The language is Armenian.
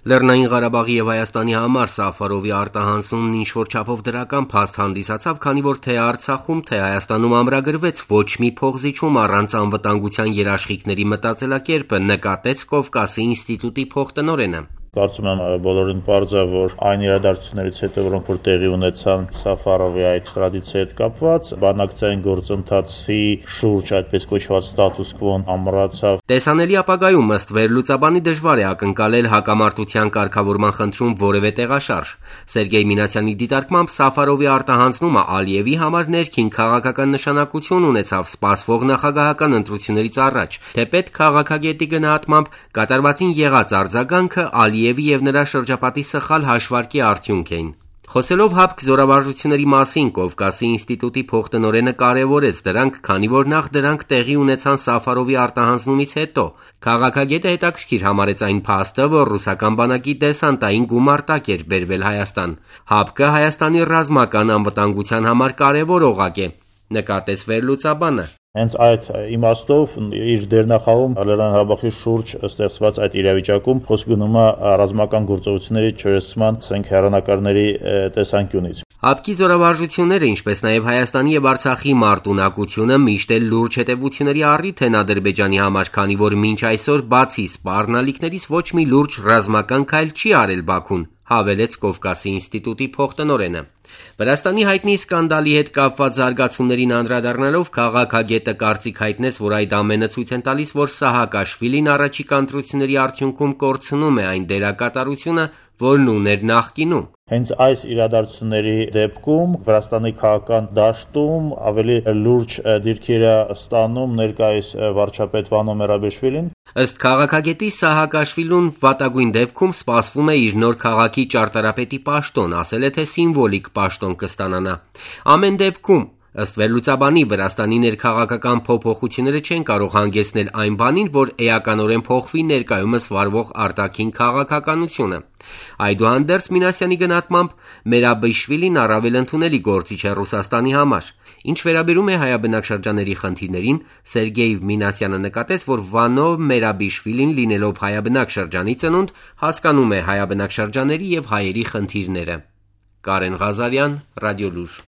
Լեռնային Ղարաբաղի եւ Հայաստանի համար Սաֆարովի արտահանձնումն ինչ-որ չափով դրական փաստ հանդիսացավ, քանի որ թե Արցախում, թե Հայաստանում ամրագրվեց ոչ մի փոխզիջում առանց անվտանգության երաշխիքների մտածելակերպը, նկատեց Կովկասի ինստիտուտի փոխտնօրենը։ Կարծում եմ բոլորին պարզ է, որ այն իրադարձություններից հետո, որոնք որ տեղի ունեցան Սաֆարովի այդ էքստրադիցիայի հետ կապված, բանակցային գործընթացի շուրջ այդպես կոչված ստատուս քվոն ամրացավ։ Տեսանելի ապագայում ըստ վերլուծաբանի դժվար է ակնկալել հակամարտության կարգավորման խնդրում որևէ տեղաշարժ։ Սերգեյ Մինասյանի դիտարկմամբ Սաֆարովի արտահանձնումը Ալիևի համար ներքին քաղաքական նշանակություն ունեցավ սպասվող նախագահական ընտրություններից առաջ, թեպետ քաղաքագետի գնահատմամբ կատարվածին եղած արձագանքը Ալիևի եւ նրա շրջապատի սխալ հաշվարկի արդյունք էին։ Խոսելով ՀԱՊԿ զորավարժությունների մասին, Կովկասի ինստիտուտի փոխտնօրենը կարևորեց դրանք, քանի որ նախ դրանք տեղի ունեցան Սաֆարովի արտահանձնումից հետո։ Քաղաքագետը հետաքրքիր համարեց այն փաստը, որ ռուսական բանակի դեսանտային գումարտակ էր բերվել Հայաստան։ ՀԱՊԿ-ը Հայաստանի ռազմական անվտանգության համար կարևոր օղակ է, նկատեց վերլուծաբանը։ Հենց այդ իմաստով իր դերնախաղում Լեռնային Ղարաբաղի շուրջ ստեղծված այդ իրավիճակում խոսք գնում է ռազմական գործողությունների չորացման հեռանկարների տեսանկյունից։ ՀԱՊԿ-ի զորավարժությունները, ինչպես նաև Հայաստանի եւ Արցախի մարտունակությունը միշտ էլ լուրջ հետևությունների առիթ են Ադրբեջանի համար, քանի որ մինչ այսօր բացի սպառնալիքներից ոչ մի լուրջ ռազմական քայլ չի արել Բաքուն, հավելեց Կովկասի ինստիտուտի փոխտնօրենը։ Վրաստանի հայտնի սկանդալի հետ կապված զարգացումներին անդրադառնալով քաղաքագետը կարծիք հայտնեց, որ այդ ամենը ցույց են տալիս, որ Սահակաշվիլին առաջիկա ընտրությունների արդյունքում կորցնում է այն դերակատարությունը, որն ուներ նախկինում։ Հենց այս իրադարձությունների դեպքում Վրաստանի քաղաքական դաշտում ավելի լուրջ դիրքեր է ստանում ներկայիս վարչապետ Վանո Մերաբեշվիլին։ Ըստ քաղաքագետի Սահակաշվիլուն վատագույն դեպքում սպասվում է իր նոր քաղաքի ճարտարապետի պաշտոն, ասել է, թե սիմվոլիկ պաշտոն կստանանա։ Ամեն դեպքում, ըստ վերլուծաբանի, Վրաստանի ներքաղաքական փոփոխությունները չեն կարող հանգեցնել այն բանին, որ էականորեն փոխվի ներկայումս վարվող արտաքին քաղաքականությունը։ Այդուհանդերձ Մինասյանի գնահատմամբ Մերաբեշվիլին առավել ընդունելի գործիչ է Ռուսաստանի համար։ Ինչ վերաբերում է հայաբնակ շրջանների խնդիրներին, Սերգեյ Մինասյանը նկատեց, որ Վանո Մերաբեշվիլին լինելով հայաբնակ շրջանի ծնունդ, հասկանում է հայաբնակ շրջանների եւ հայերի խնդիրները։ Կարեն Ղազարյան, Ռադիոլուր։